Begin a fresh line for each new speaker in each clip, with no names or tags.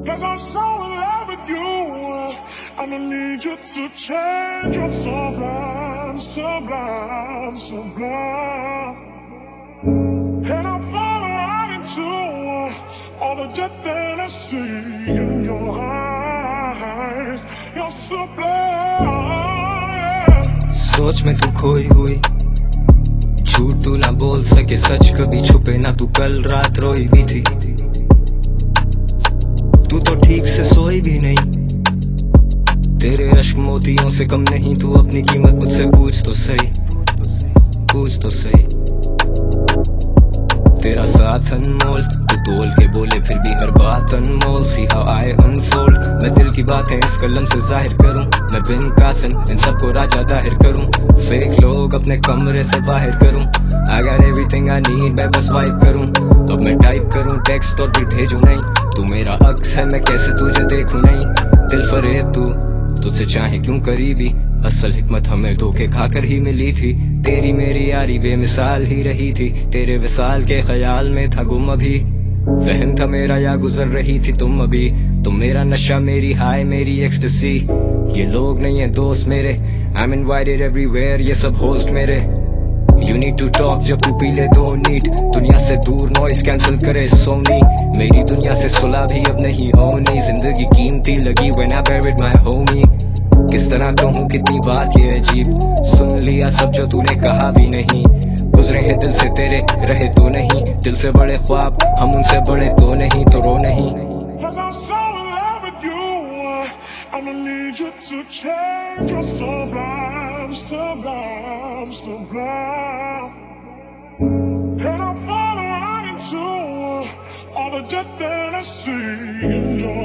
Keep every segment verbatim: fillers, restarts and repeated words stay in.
Cause I'm so in love with you. I'ma need you to change. You're sublime, sublime, sublime. And I'm falling right into all the depth that I see in your eyes. You're sublime, yeah.
सोच में तू खोई हुई, झूठ तू ना बोल सके, सच कभी छुपे ना, तू कल रात रोई भी थी। तू तो ठीक से सोई भी नहीं, तेरे अश्क मोतियों से कम नहीं। तू अपनी कीमत मुझसे पूछ तो सही, पूछ तो सही। तेरा साथ अनमोल, तू तोल के बोले फिर भी हर बात अनमोल। सी हाउ आई अनफोल्ड, मैं दिल की बातें इस कलम से जाहिर करूं। मैं बिन कासन इन सबको राजा दाहिर करूं, फेक लोग अपने कमरे से बाहर करूं। I got everything I need, मैं बस वाइप करूं। अब मैं टाइप करूं टेक्स्ट और भी भेजूं नहीं। तू मेरा अक्स है, मैं कैसे तुझे देखूं नहीं। दिल फरेब तू, तुझसे चाहे क्यों करीबी। असल हिकमत हमें धोखे खाकर ही मिली थी। तेरी मेरी यारी बेमिसाल ही रही थी। तेरे विसाल के ख्याल में था गुम अभी। वहम था मेरा या गुजर रही थी तुम अभी। तुम मेरा नशा, मेरी हाय, मेरी एक्सटेसी। ये लोग नहीं है दोस्त मेरे, I'm invited everywhere, ये सब होस्ट मेरे। You need to talk जब तू पी ले दो नीट। दुनिया से दूर नॉइस कैंसिल करे सोनी। मेरी दुनिया से सुलह भी अब नहीं होनी। जिंदगी कीमती लगी when I buried my homie। किस तरह कहूँ कितनी बात ये अजीब, सुन लिया सब जो तूने कहा भी नहीं। गुजरे हैं दिल से तेरे, रहे तो नहीं। दिल से बड़े ख्वाब हम उनसे बड़े तो नहीं, तो रो नहीं।
Cause I'm so in love with you. I'ma need you to change. You're sublime, sublime, sublime. And I'm falling right into all the depth that I see in your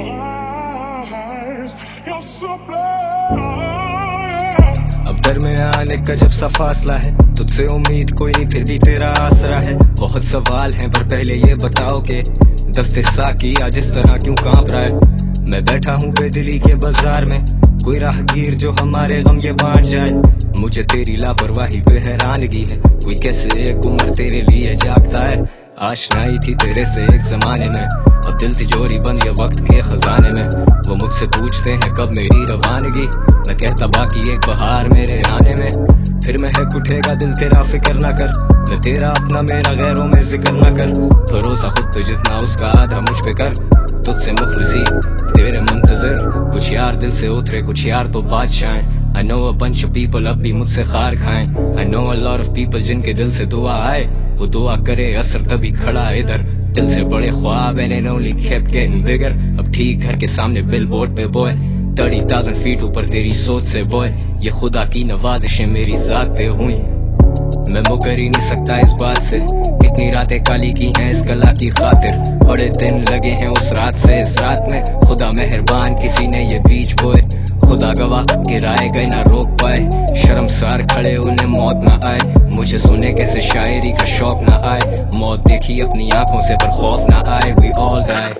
eyes. You're sublime, yeah.
अब दरमियान एक अजब सा फासला है, तुझसे उम्मीद कोई नहीं फिर भी तेरा आसरा है। बहुत सवाल हैं पर पहले ये बताओ कि दस्ते साकी आज इस तरह क्यों कांप रहा है। मैं बैठा हूँ बेदिली के बाजार में, कोई राहगीर जो हमारे गम ये बांट जाए। मुझे तेरी लापरवाही पे हैरानगी है, कोई कैसे एक उम्र तेरे लिए जागता है। आशनाई थी तेरे से एक जमाने में, अब दिल तिजोरी बंद ये वक्त के खजाने में। वो मुझसे पूछते हैं कब मेरी रवानगी, मैं कहता बाकी एक बहार मेरे आने में। फिर महक उठेगा दिल तेरा फिक्र ना कर, मैं तेरा अपना मेरा गैरों में जिक्र ना कर। भरोसा खुद तो जितना उसका आधा मुझ पे कर, तुझसे मुखलिसी तेरे मुंतजर। कुछ यार दिल से उतरे, कुछ यार तो बादशाह। I know a bunch of people अब भी मुझसे खार खाएं। I know a lot of people जिनके दिल से दुआ आए, वो दुआ करे असर तभी खड़ा इधर। दिल से बड़े ख्वाब and it only kept getting bigger। अब ठीक घर के सामने बिलबोर्ड पे बॉय, थर्टी थाउजेंड फीट ऊपर तेरी सोच से बॉय। ये खुदा की नवाजिशें मेरी जात पे हुई, मैं मुकर ही नहीं सकता इस बात से। कितनी रातें काली की हैं इस कला की खातिर, बड़े दिन लगे हैं उस रात से इस रात में। खुदा मेहरबान किसी ने ये बीज बोए, खुदा गवाह गिराए गए ना रोक पाए। शर्मसार खड़े उन्हें मौत ना आए, मुझे सुने कैसे शायरी का शौक ना आए। मौत देखी अपनी आंखों से पर खौफ ना आए, we all die।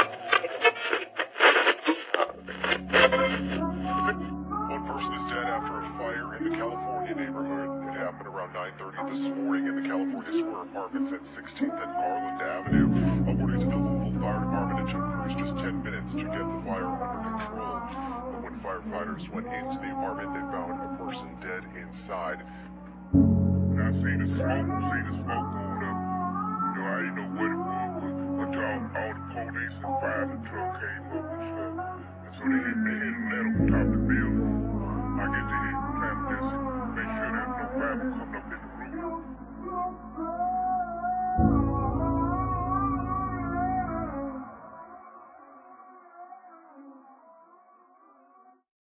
One person is dead after a fire in the California neighborhood. It happened around nine thirty this morning in the California Square Apartments at sixteenth and Garland Avenue. According to the Louisville Fire Department, it took crews just ten minutes to get the fire under control. But when firefighters went into the apartment, they found a person dead inside. And I seen the smoke, seen the smoke going up. You know, I didn't know what it was until all, all the police and fire and truck came up and stuff. And so they hit, they hit a letter on top of the building. I get to hit clandestine, make sure there's no fire coming up.